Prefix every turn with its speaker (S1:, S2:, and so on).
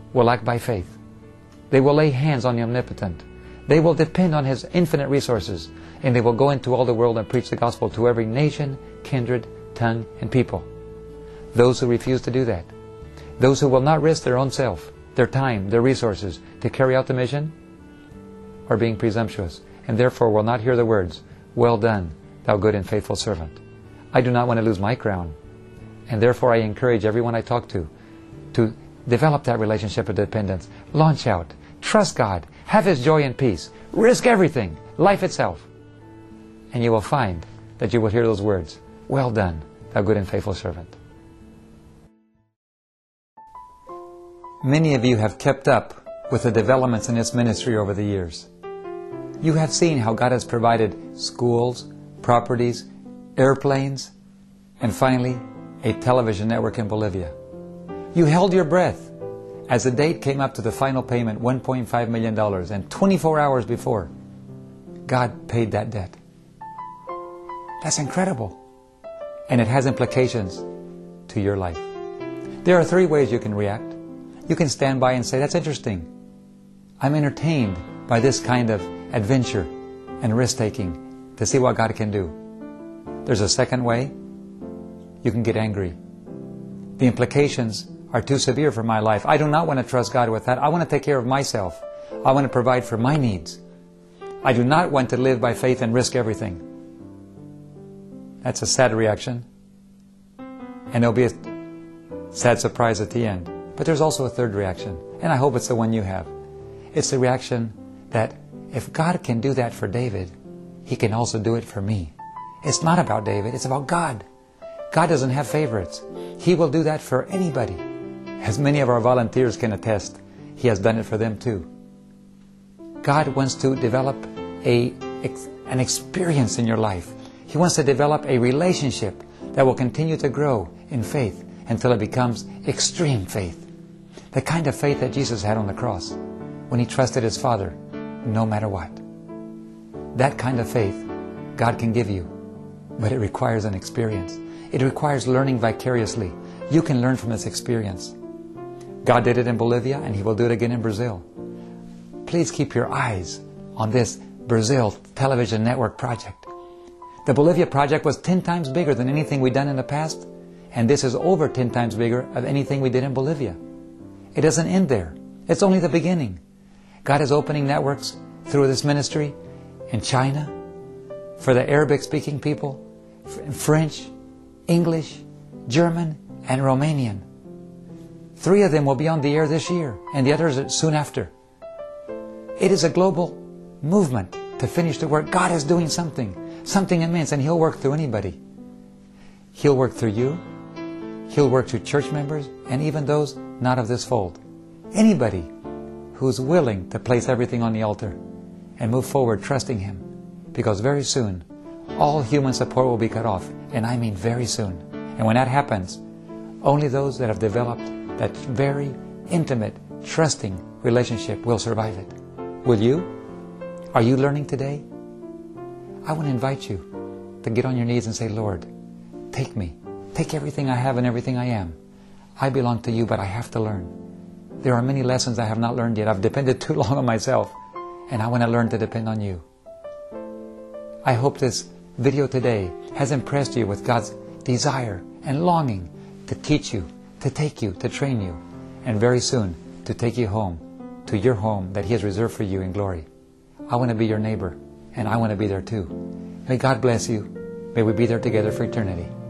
S1: will act by faith. They will lay hands on the Omnipotent. They will depend on His infinite resources, and they will go into all the world and preach the gospel to every nation, kindred, tongue, and people. Those who refuse to do that, those who will not risk their own self, their time, their resources to carry out the mission, are being presumptuous, and therefore will not hear the words, "Well done, thou good and faithful servant." I do not want to lose my crown, and therefore I encourage everyone I talk to develop that relationship of dependence. Launch out. Trust God. Have His joy and peace. Risk everything, life itself. And you will find that you will hear those words, "Well done, thou good and faithful servant." Many of you have kept up with the developments in this ministry over the years. You have seen how God has provided schools, properties, airplanes, and finally, a television network in Bolivia. You held your breath as the date came up to the final payment, $1.5 million, and 24 hours before, God paid that debt. That's incredible. And it has implications to your life. There are 3 ways you can react. You can stand by and say, "That's interesting. I'm entertained by this kind of adventure and risk-taking to see what God can do." There's a second way. You can get angry. The implications are too severe for my life. I do not want to trust God with that. I want to take care of myself. I want to provide for my needs. I do not want to live by faith and risk everything. That's a sad reaction. And there'll be a sad surprise at the end. But there's also a third reaction, and I hope it's the one you have. It's the reaction that if God can do that for David, He can also do it for me. It's not about David, it's about God. God doesn't have favorites. He will do that for anybody. As many of our volunteers can attest, He has done it for them too. God wants to develop an experience in your life. He wants to develop a relationship that will continue to grow in faith until it becomes extreme faith. The kind of faith that Jesus had on the cross when He trusted His Father no matter what. That kind of faith God can give you, but it requires an experience. It requires learning vicariously. You can learn from this experience. God did it in Bolivia, and He will do it again in Brazil. Please keep your eyes on this Brazil television network project. The Bolivia project was 10 times bigger than anything we've done in the past, and this is over 10 times bigger of anything we did in Bolivia. It doesn't end there. It's only the beginning. God is opening networks through this ministry in China, for the Arabic-speaking people, French, English, German, and Romanian. 3 of them will be on the air this year, and the others soon after. It is a global movement to finish the work. God is doing something immense, and He'll work through anybody. He'll work through you. He'll work through church members, and even those not of this fold. Anybody who's willing to place everything on the altar and move forward trusting Him, because very soon all human support will be cut off, and I mean very soon. And when that happens, only those that have developed that very intimate, trusting relationship will survive it. Will you? Are you learning today? I want to invite you to get on your knees and say, "Lord, take me. Take everything I have and everything I am. I belong to You, but I have to learn. There are many lessons I have not learned yet. I've depended too long on myself, and I want to learn to depend on You." I hope this video today has impressed you with God's desire and longing to teach you, to take you, to train you, and very soon to take you home, to your home that He has reserved for you in glory. I want to be your neighbor, and I want to be there too. May God bless you. May we be there together for eternity.